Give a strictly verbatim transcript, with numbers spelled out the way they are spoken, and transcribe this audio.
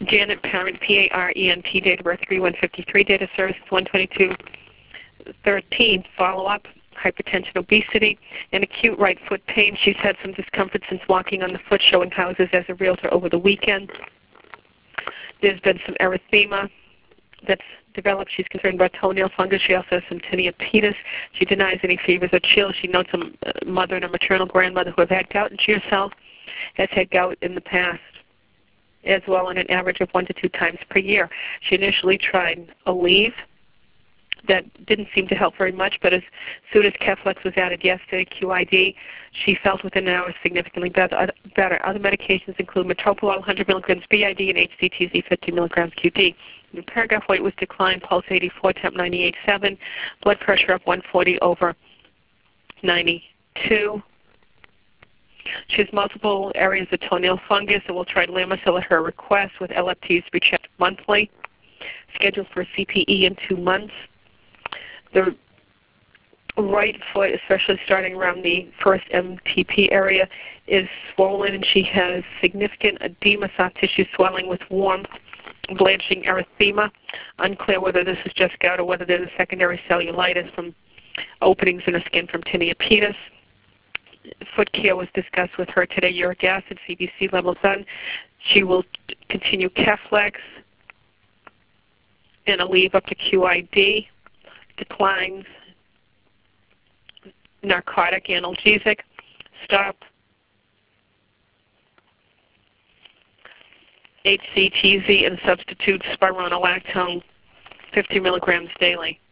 Janet Parent, P A R E N T, date of birth three one fifty-three, date of service one twenty-two thirteen. Follow-up, hypertension, obesity, and acute right foot pain. She's had some discomfort since walking on the foot, showing houses as a realtor over the weekend. There's been some erythema that's developed. She's concerned about toenail fungus. She also has some tinea pedis. She denies any fevers or chills. She knows some uh, mother and a maternal grandmother who have had gout, and she herself has had gout in the past as well, on an average of one to two times per year. She initially tried Aleve. That didn't seem to help very much, but as soon as Keflex was added yesterday, Q I D, she felt within an hour significantly better. better. Other medications include metoprolol, one hundred milligrams B I D, and H C T Z, fifty milligrams Q D. The paragraph weight was declined, pulse eighty-four, temp ninety-eight point seven, blood pressure up one forty over ninety-two. She has multiple areas of toenail fungus, and we'll try Lamisil at her request, with L F Ts to be checked monthly. Scheduled for a C P E in two months. The right foot, especially starting around the first M T P area, is swollen, and she has significant edema, soft tissue swelling with warm, blanching erythema. Unclear whether this is just gout or whether there's a secondary cellulitis from openings in the skin from tinea pedis. Foot care was discussed with her today. Uric acid, C B C levels done. She will continue Keflex and Aleve up to Q I D. Declines narcotic, analgesic. Stop H C T Z and substitute spironolactone, fifty milligrams daily.